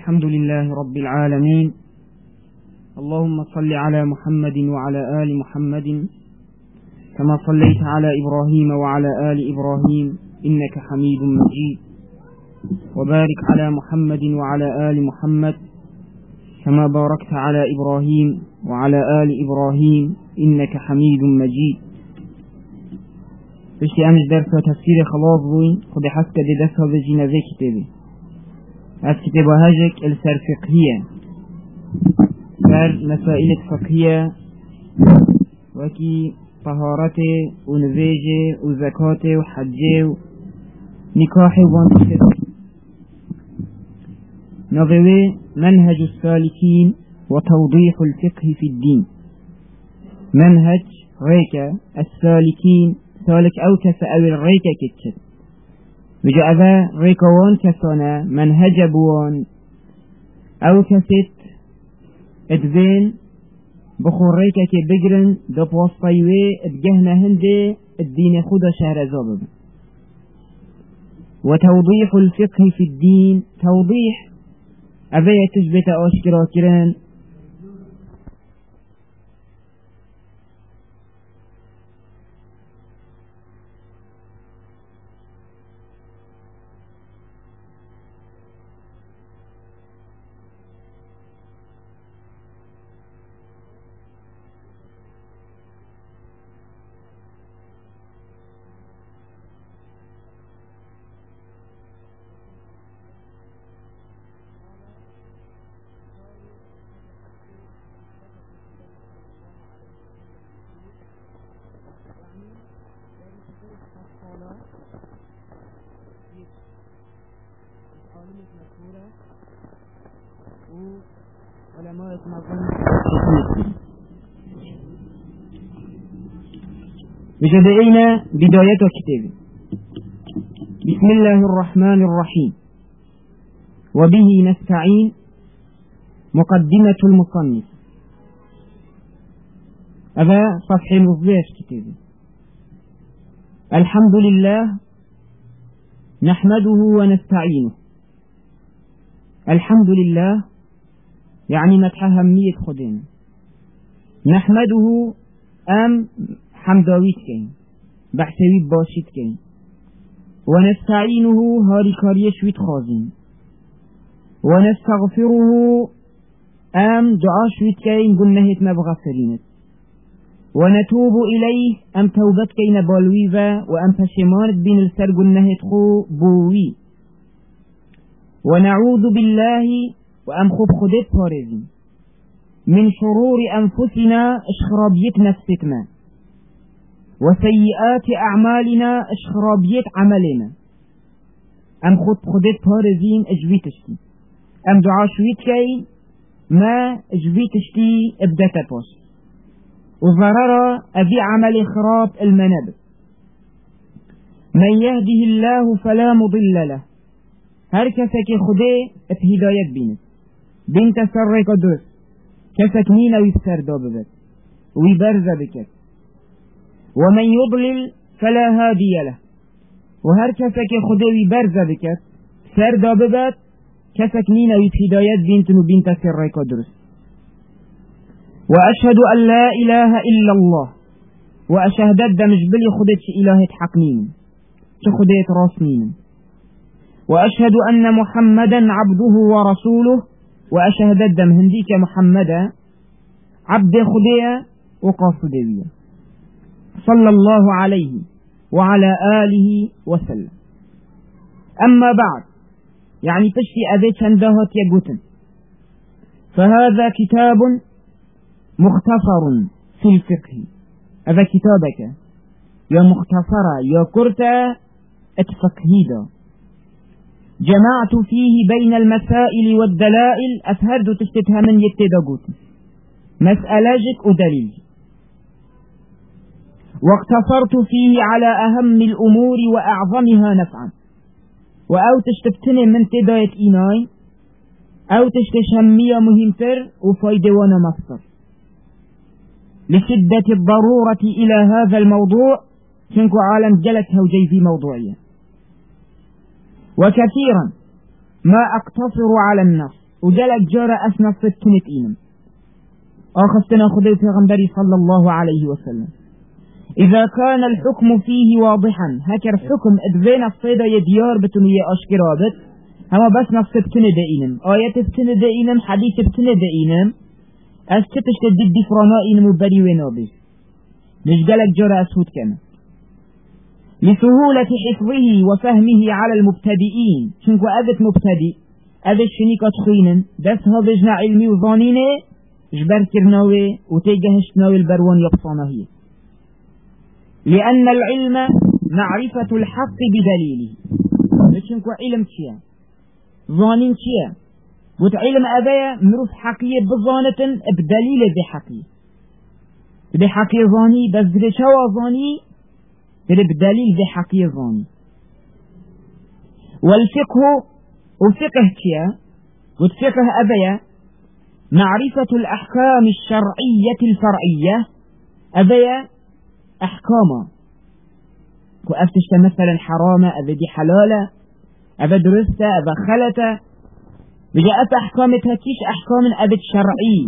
الحمد لله رب العالمين. اللهم صل على محمد وعلى آل محمد كما صليت على إبراهيم وعلى آل إبراهيم إنك حميد مجيد، وبارك على محمد وعلى آل محمد كما باركت على إبراهيم وعلى آل إبراهيم إنك حميد مجيد. بشتي أمش درس تفسير خلاص بوين خد حسك دي درسها بجينا ذي كتابي هذا كتاب هاجك السر فقهية سر مسائل فقهية وكي طهارته ونفيجه وزكاته وحجه ونكاحه وانتشته. نظري منهج السالكين وتوضيح الفقه في الدين. منهج ريكا السالكين سالك أو كسأل الريكا كتشت وجاء ذا ريكوان كسانا منهج بوان أو كست ادفين بخور ريكا كي بقرن دب وصيوي ادجهنا هندي الدين خود شهر زابب. وتوضيح الفقه في الدين توضيح أبي تثبت أشكرا كران علماء بجدئنا بداية الكتاب. بسم الله الرحمن الرحيم وبه نستعين. مقدمة المصنف. هذا صفحة مصداش كتاب. الحمد لله نحمده ونستعينه. الحمد لله يعني مدح همية خدنا. نحمده أم حمداويت كين بحثوي باشيت كين. ونستعينه هاري كاريش ويت خازين. ونستغفره أم دعاش ويت كين قلناهت مبغفرينت. ونتوب إليه أم توبت كين بالويفا وأم فشمانت بين السر قلناهت خو بوي. ونعوذ بالله وأم خب خدت بارزين من شرور أنفسنا اشخرابيت نفسكنا وسيئات أعمالنا اشخرابيت عملنا. أم خدت بارزين اجويتشتي أم دعاشويت كي ما اجويتشتي ابدأت باش وضرر أبي عمل خراب المنابر. من يهده الله فلا مضل له. هر كسك خده ات هدايت بينت بنت سرق درس كسك نينا ويستر داببت ويبرز بكت. ومن يضلل فلا هادي له. وهر كسك خده ويبرز بكت سر داببت كسك نينا ويهدايت بنت وبنت سرق درس. وأشهد أن لا إله إلا الله. وأشهد الدمج بلي خدت إلهة حقنين تخدت راسنين. وأشهد أن محمدا عبده ورسوله. وأشهد الدم هنديك محمدا عبد خدية وقاصدية صلى الله عليه وعلى آله وسلم. أما بعد يعني تشتي أبيت شندهت يقوتن. فهذا كتاب مختصر في الفقه. هذا كتابك يا مختصرة يا كرتا اتفقهيدا. جمعت فيه بين المسائل والدلائل. أفهرد تشتتها من يتدقوت مسألة ودليل. واقتصرت فيه على أهم الأمور وأعظمها نفعا. وأو تشتبتني من تداية إيناي أو تشتشمية مهمتر وفايدوانا مصدر لشدة الضرورة إلى هذا الموضوع. تنكو عالم جلت هوجي في موضوعية. وكثيرا ما أقتصر على النص وجلك جارة أسنا فتنت إينم آخذتنا خذي پیغمبري صلى الله عليه وسلم إذا كان الحكم فيه واضحا هكر حكم ادوين الصيدة يديار بتنية أشكرابت هما بس نفس بتنة دائنم آيات بتنة دائنم حديث بتنة دائنم أستتش تدد دفرانا إنم وبري ونابي مش قالك جرى أسود كما لسهولة حفظه وفهمه على المبتدئين شنكو أذت مبتدئ أذت شنيكة تخينا بس هذا جنا علمي وظانينه جبر كرناوي وتيجهشتناوي البروان يبصانا هي لأن العلم معرفة الحق بدليله شنكو علم كيا ظانين كيا وتعلم أبايا مروف حقية بظانة بدليل ذي حقية ذي حقية ظاني بس ذي شوا ظاني ذي بدليل ذي حقية ظاني والفقه وفقه كيا وتفقه أبايا معرفة الأحكام الشرعية الفرعية أبايا أحكاما وأفتشت مثلا حرامة أبا دي حلالة أبا درسته أبا خلته بجاءت أحكام تهكيش أحكام أبد شرعي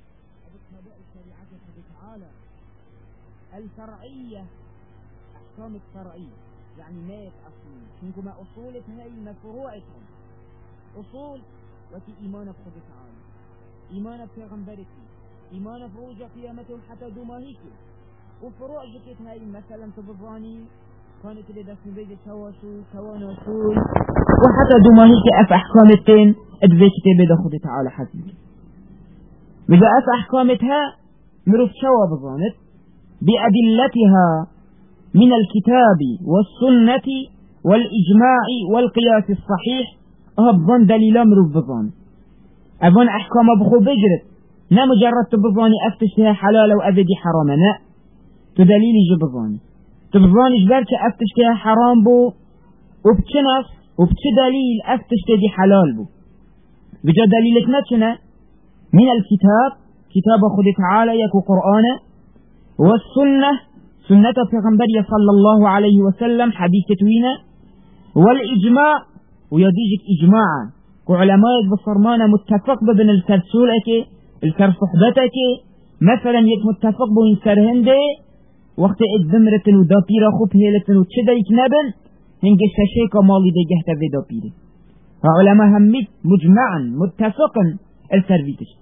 الفرعية أحكام الفرعية يعني ما يتأصلين شنكم أصولتها إلما فروعتها أصول وتي إيمانك خذ تعالى إيمانك في غنبرك إيمانك روجة قيامته حتى دماهيك وفروع جكتها مثلا تبضاني كانت لدى سنبيج تواشو تواناشو وحتى دماهيك أف أحكامتين أدفي كتابي دا خذ تعالى حسنك بجا أف أحكامتها مروف شوا بظانت بأدلتها من الكتاب والسنة والإجماع والقياس الصحيح أهبظان دليلا مروف بظان أبون أحكام بخو بجرت نا مجرد تبظاني أفتشتها حلال وأبدي حرامنا تدليلي جبظاني تبظاني جبرت أفتشتها حرام بو وبتشنص وبتدليل أفتشتها حلال بو بجا دليلك نتنا من الكتاب كتاب خذ تعالى يكو قرآن والسنة سنة پیغمبر صلى الله عليه وسلم حديث توينة والإجماع ويديجك إجماعا كعلماء بصرمانة متفق ببن الكرسولك الكرصحبتك مثلا يك متفق بو سرهنده وقت الدمرة ودابيرا خوب هيلة وتشدرك نبن هنگ الشاشيك مالي دي جهتا في دابيري فعلماء هميت مجمعا متفقا السرفيتش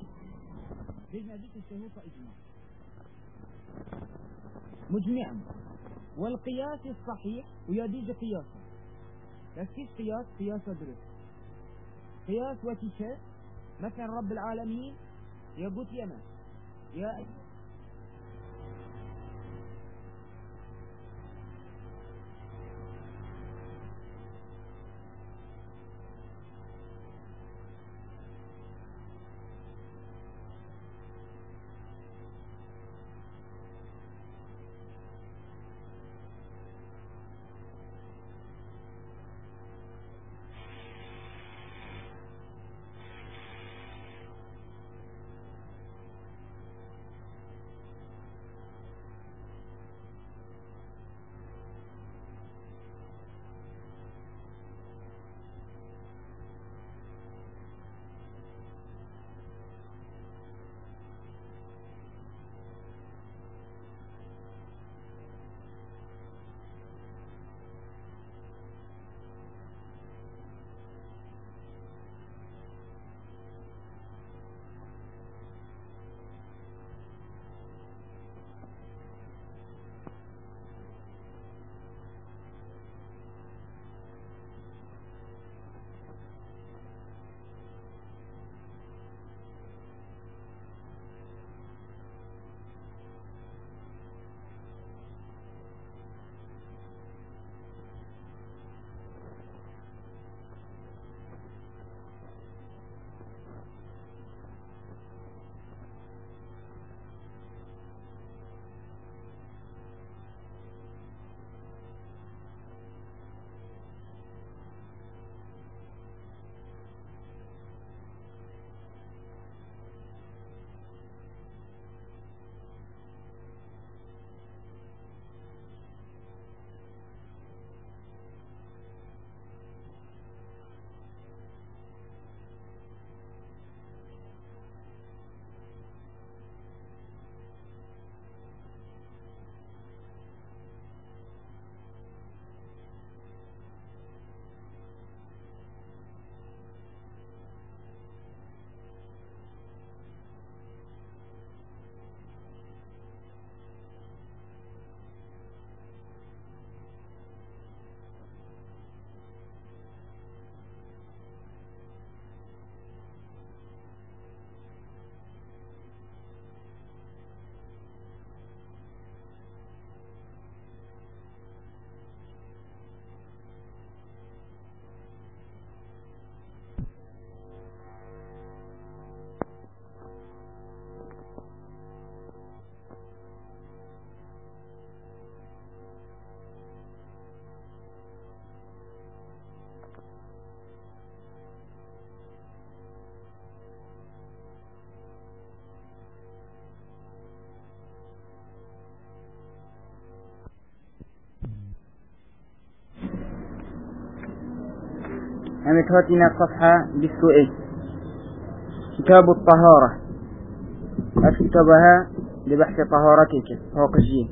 مجمعا والقياس الصحيح ويديج قياسا بس كيش قياس درس قياس وتشاء مثلا رب العالمين يقول يما يا أمتهاتنا صفحة بالسؤال كتاب الطهارة أكتبها لبحث طهارتك فوقجيه.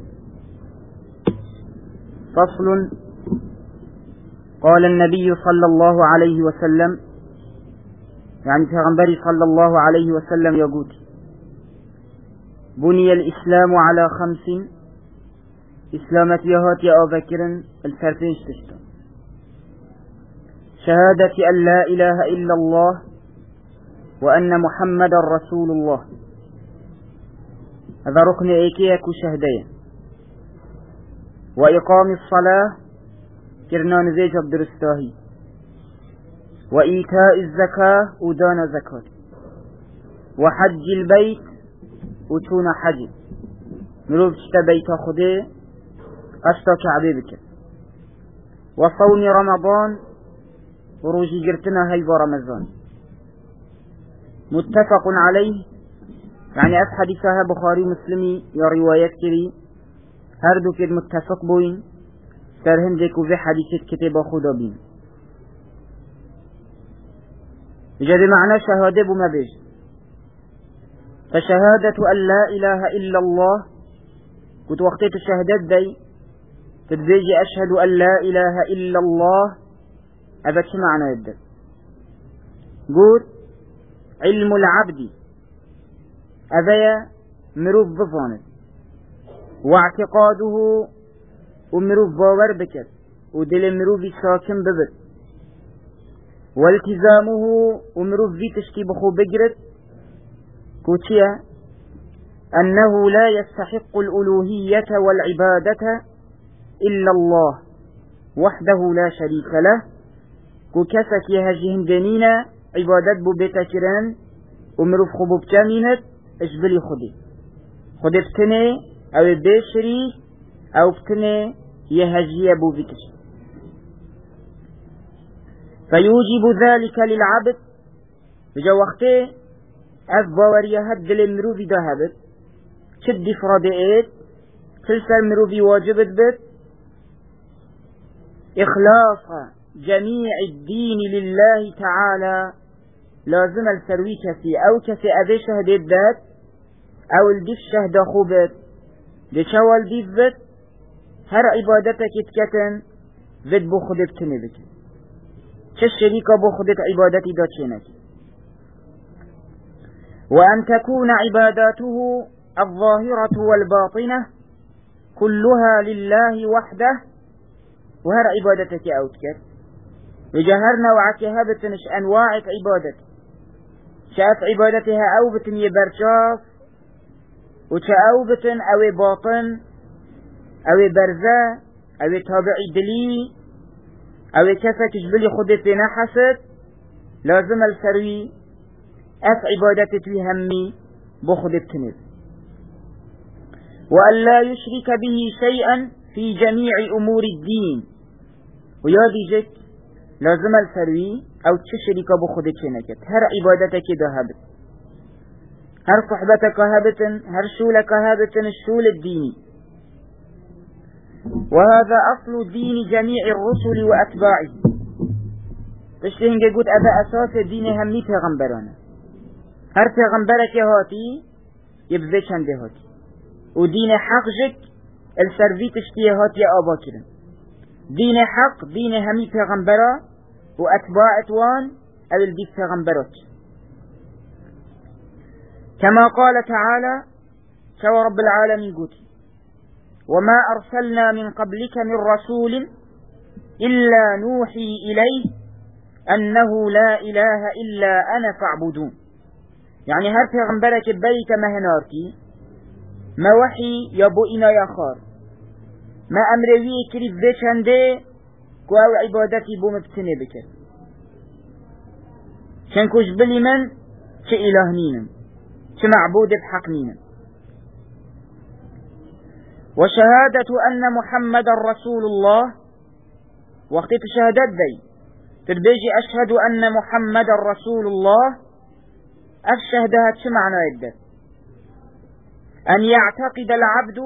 فصل. قال النبي صلى الله عليه وسلم، يعني پیغمبر صلى الله عليه وسلم يقول: بني الإسلام على 5. إسلامت يهات يا أبكر الفرفين شتشتا: شهادة أن لا إله إلا الله وأن محمد رسول الله، هذا ركن إيكيك شهدين. وإقام الصلاة كرنان زيج الدرستاهي. وإيتاء الزكاة ودان زكاة. وحج البيت وتون حج مروف بيت خده قشتا كعبي بك. وصوم رمضان وروجي جرتنا هيبا رمضان. متفق عليه، يعني حديثها بخاري مسلمي يا روايات كري هردو كد متفق بوين سرهن ديكو في حديثة كتاب خدا بين. جد معنى شهادة بما بيج. فشهادة أن لا إله إلا الله كنت وقتت الشهادات دي تدبيجي أشهد أن لا إله إلا الله. هذا شو معنى يبدأ؟ قول علم العبد أذيا مروف بفانت، واعتقاده ومروف باور بكت ودل مروف ساكن ببت، والتزامه ومروف في تشكي بخو بجرت كوتيا أنه لا يستحق الألوهية والعبادة إلا الله وحده لا شريك له، كوكسك يهجهم دنينا عبادت بو بيتكران ومروف خبوب كامينت اجبلي خدي بتني او بيشري او بتني يهجي بو بكش. فيوجب ذلك للعبد بجا وقته أفباوري هد للمروفي دهبت شد فرادئت تلسل مروفي واجبت بت إخلاص جميع الدين لله تعالى. لازم السروي كسي أو كسي أبي شهد بات أو الدف شهد خوبت دشوال ديف بت هر عبادتك اتكتن ذات بخدت كنبك كالشريكة بخدت عبادتي داتشينك. وأن تكون عباداته الظاهرة والباطنة كلها لله وحده. وهر عبادتك أوتكت وجهرنا وعكهبتنش أنواع عبادتك شاف عبادتها أوبتن يبرشاف وشاوبتن أو باطن أو برزة أو تابعي دلي أو كفك جبلي خدت نحست. لازم السروي أف عبادتك في همي بخدت تنب. وأن لا يشرك به شيئا في جميع أمور الدين. ويادي جك لازم السروي أو تشرك بخدت شنكت هر عبادتك ذهبت هر صحبتك هبتن هر شولك هبتن الشول الديني. وهذا أصل دين جميع الرسل وأتباعه. تشتهن قد أبا أساس الدين همي پیغمبرانا. هر پیغمبرك هاتي يبذي چنده هاتي ودين حق جك السروي تشتيه هاتي آبا كرن. دين حق دين همي پیغمبرا وأتباع وان أو الدين پیغمبرات. كما قال تعالى شو رب العالمين قلت: وما أرسلنا من قبلك من رسول إلا نوحي إليه أنه لا إله إلا أنا فاعبدون. يعني هر پیغمبرك بيك مهناركي ما وحي يبو إنا يخار ما أمروي كريب بشنده كو أو عبادتي بو مبتني بكر شنكوش بلي من چه إله نينم چه معبود بحق نينم. وشهادة أن محمد رسول الله وقت تشهدت دي تربيجي أشهد أن محمد رسول الله. أشهدها چه معنى يدد؟ أن يعتقد العبد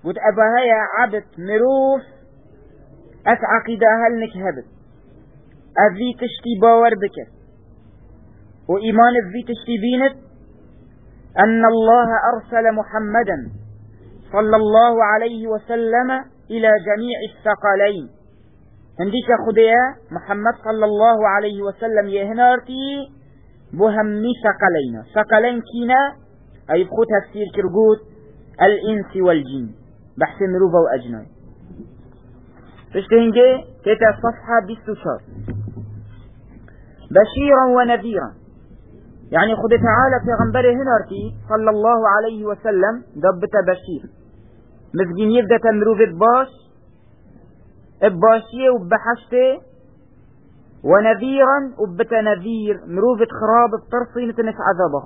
وتأبها يا عبد مروف أتعقدها لنكهبت أذي تشتي باور بك وإيمان أذي تشتي بينت أن الله أرسل محمدا صلى الله عليه وسلم إلى جميع الثقلين. هنديك خديا محمد صلى الله عليه وسلم يهنارتي بهمي ثقلين. ثقلين كينا أي بخو تفسير كرقوت الإنس والجن بحث مروفة وأجناي. تشتهنجي تيتا صفحة بستشار بشيرا ونذيرا، يعني خد تعالى في غنبره هنارتي صلى الله عليه وسلم دبت بشير مزجين يبدأ تمروفة باش باشية وبحشته، ونذيرا وبت نذير مروفة خراب بطرصي نتنس عذاب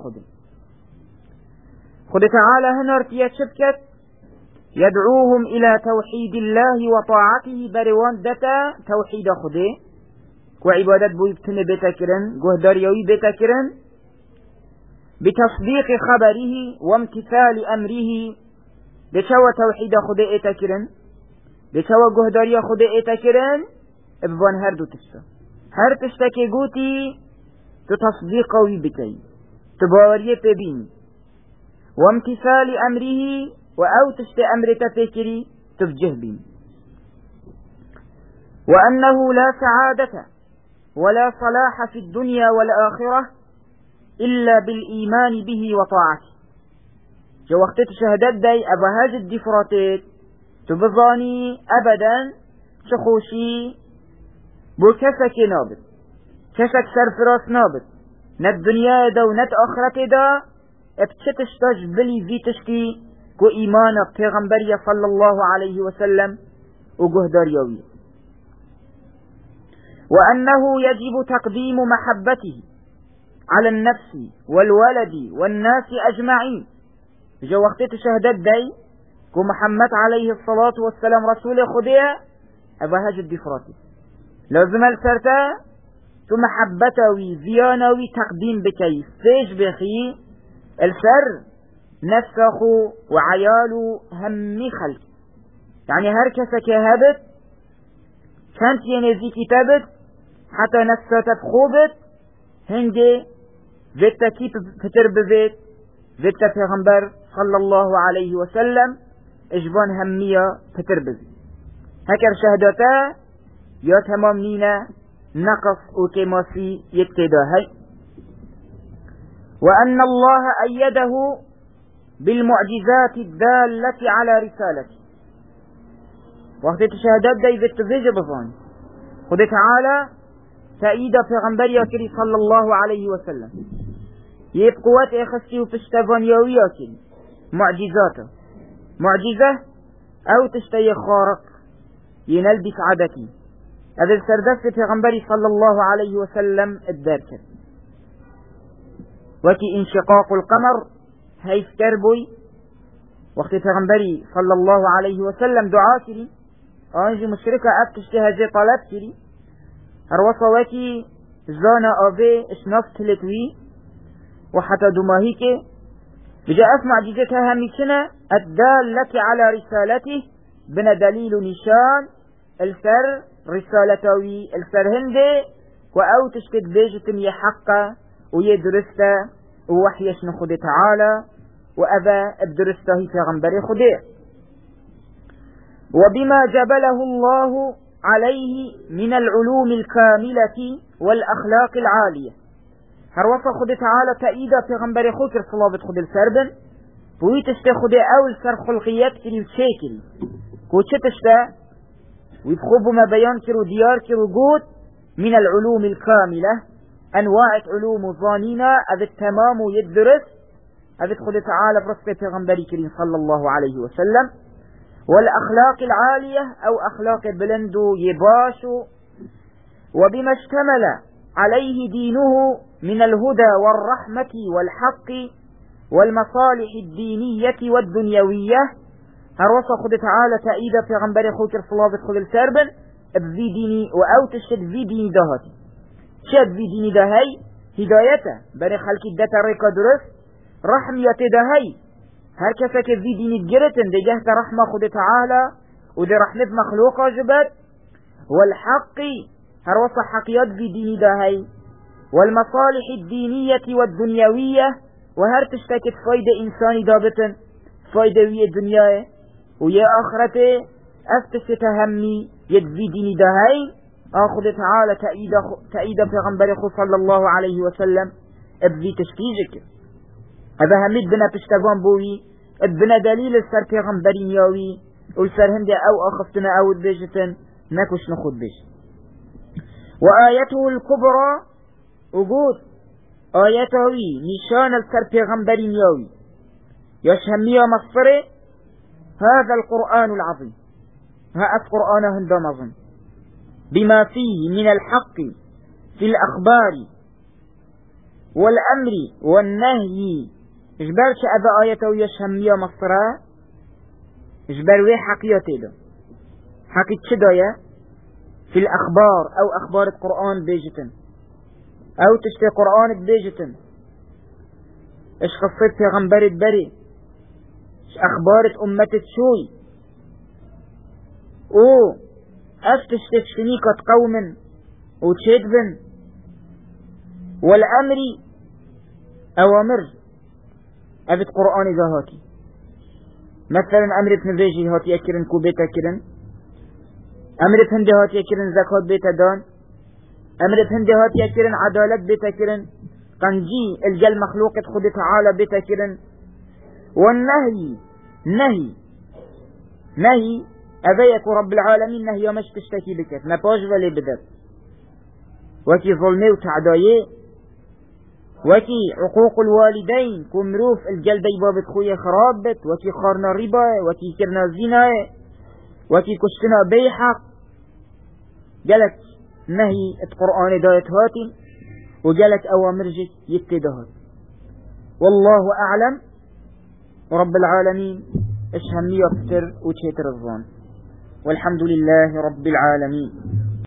خد تعالى هنارتي شبكت يدعوهم إلى توحيد الله وطاعته بروان دتا توحيد خده وعبادت بويبتن بتكرن جهدار يوي بتكرن بتصديق خبره وامتثال أمره بشوى توحيد خده اتكرن بشوى جهدار خده اتكرن ابوان هردو تشتا هر تشتكي قوتي تتصديق ويبكي تباريه تبين وامتثال أمره وأو تشتي أمر تفكري تفجه بين، وأنه لا سعادة ولا صلاح في الدنيا والآخرة إلا بالإيمان به وطاعته. جو وقت تشهدت داي أبهاج الدفراتات تبظاني أبدا شخوشي بو كسك نابت كسك سرفراس نابت ند دنيا دا وند آخرت دا ابتشتشتاج بلي في تشتي كو إيمان پیغمبر صلى الله عليه وسلم وجهدار يوي، وأنه يجب تقديم محبته على النفس والولد والناس أجمعين. جو وقت تشهدت داي كو محمد عليه الصلاة والسلام رسول خديا أبهاج الدفراتي لازم السرطة تو محبتوي زيانوي تقديم بكي فيش بخي السر نفسه وعياله همي خلق، يعني هركسك هبت كانت ينزي كتابت حتى نفسه تبخوبت هنجي ذات كيف فتربذت ذات پیغمبر صلى الله عليه وسلم اجبان همية فتربذ هكر شهدتا يا تمام نينا نقص وكماسي يتداهي. وأن الله أيده بالمعجزات الدالة على رسالته. وقت تشهدت داي بالتفيج بظان خد تعالى تأييد پیغمبر ياكري صلى الله عليه وسلم يبقوات اخسي وفشتفان يوي ياكري معجزاته معجزة او تشتي خارق ينال بسعادتي هذا السردس پیغمبر صلى الله عليه وسلم الداركر وكي انشقاق القمر هاي كربوي وقت پیغمبري صلى الله عليه وسلم دعا كري انجي مشركة ابتشتهجي طلب كري هروصا وكي زانا ابي اشناف تلتوي وحتى دماهيك بجاء اسمع جيجتها هميشنا الدالة على رسالته بنا دليل نشان السر رسالتوي السر هندي واو تشتد بيجتم يحقا ويدرسته ووحيش نخد تعالى وأبا الدرسته في غنبري خده، وبما جبله الله عليه من العلوم الكاملة والأخلاق العالية. هروصا خد تعالى تأييدا في غنبري خوكر صلابة خد السربن ويتشتا خد أول سر خلقيات كري وشيكري كوشتشتا ويبخبوا ما بيان كرو ديار كرو قوت من العلوم الكاملة أنواع علوم الظانينة أذ التمام يدرس أذ خد تعالى برسك پیغمبري كريم صلى الله عليه وسلم، والأخلاق العالية أو أخلاق بلندو يباشو، وبما اشتمل عليه دينه من الهدى والرحمة والحق والمصالح الدينية والدنيوية. هروصا خد تعالى تأييدا پیغمبري خوكر صلابة خد السربن بذي ديني وأوتشد ذي ديني دهاتي شد في ديني دهي هدايته بني خلق الدتا ريكا درس رحمية دهي هر كسك في ديني جرتن دي جهت رحمة خد تعالى ودي رحمة مخلوقة جبت والحق هر وصح حقيات في ديني داهي والمصالح الدينية والدنيوية وهر تشتكت فايدة إنساني دابتن فايدة ويا الدنيا ويا آخرته أفتش تهمي يدفي ديني داهي أخذ تعالى تأييد پیغمبر صلى الله عليه وسلم ابذي تشتيجك هذا هميد بنا تشتغان بوي ابنا دليل السر پیغمبرين ياوي والسر هندي أو أخفتنا أو البيجتن نكوش نخد بيش وآيته الكبرى وجود آيته نشان السر پیغمبرين ياوي يشهمية مصره هذا القرآن العظيم ها القرآن هندا نظم بما فيه من الحق في الأخبار والأمر والنهي اجبرش أبا آيته يشهمية مصره اجبر وي حقيقته ده حقيقة شدايا في الأخبار أو أخبار القرآن بيجتن أو تشتي قرآن بيجتن اش قصة پیغمبر بري اش أخبار أمة شوي او افتش تشتنيكة قوم وتشدبن والأمر أوامر أبت قرآن ذهاتي مثلا أمرت نفيجي هاتي أكرن كوبيتا كرن أمرت هندي هاتي أكرن زكاة بيتا دان أمرت هندي هاتي أكرن عدالة بيتا كرن قنجي الجل مخلوقة خد تعالى بيتا كرن والنهي نهي أبيك رب العالمين نهي مش تشتكي بك ما باش ولي بدت وكي ظلمي وتعدايه وكي عقوق الوالدين كمروف الجلدي بابت خويا خرابت وكي خارنا ربا وكي كرنا زنا وكي كشتنا بيحق جلت نهي القرآن دايت هاتي وجلت أوامرجك يتدهات والله أعلم رب العالمين اشهمي يفتر وتشتر الظن والحمد لله رب العالمين.